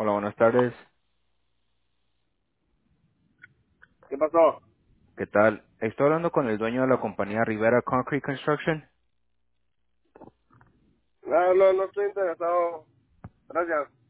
Hola, buenas tardes. ¿Qué pasó? ¿Qué tal? Estoy hablando con el dueño de la compañía Rivera Concrete Construction. No, no, no estoy interesado. Gracias.